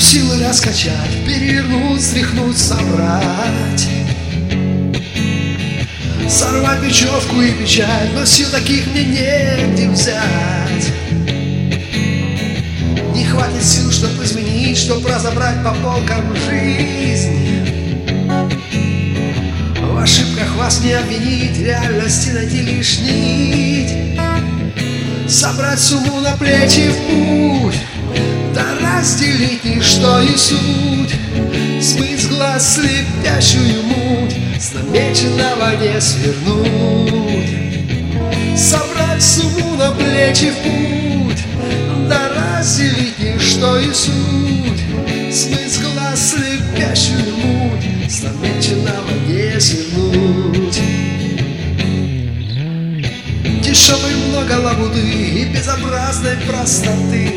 силы раскачать, перевернуть, стряхнуть, собрать, сорвать бечевку и печать, но сил таких мне негде взять. Не хватит сил, чтоб изменить, чтоб разобрать по полкам жизнь. В ошибках вас не обвинить, реальности найти лишь нить, собрать сумму на плечи в путь, да разделить ничто и суть, смыть с глаз слепящую муть, с намеченного не свернуть. Собрать сумму на плечи в путь, да разделить ничто и суть, смыть с глаз слепящую муть, с намеченного не свернуть. Дешевой много лабуды и безобразной простоты,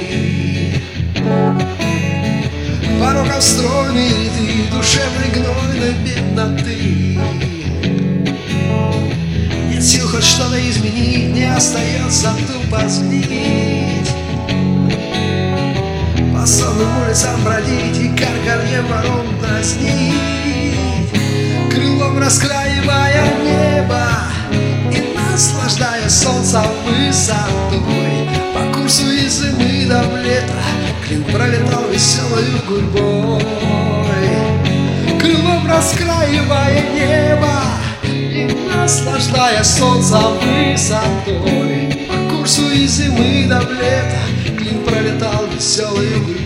пороков стройной ряды, душевной гнойной бедноты. Нет сил хоть что-то изменить, не остается тупо сгнить, по сонным улицам бродить и карканье ворон дразнить, крылом раскраивая небо и наслаждаясь солнцем высотой. По курсу из зимы до лета клин пролетал веселою гурьбой, крылом раскраивая небо и наслаждаясь солнцем высотой. По курсу из зимы до лета клин пролетал веселою гурьбой.